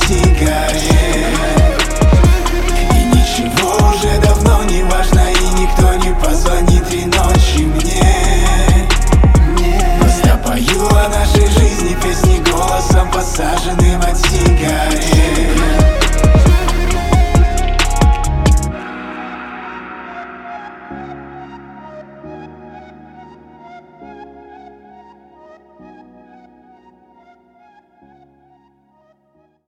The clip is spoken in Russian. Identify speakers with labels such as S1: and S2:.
S1: сигарет. И ничего уже давно не важно, и никто не позвонит 3 ночи мне. Просто пою о нашей жизни песни голосом посаженным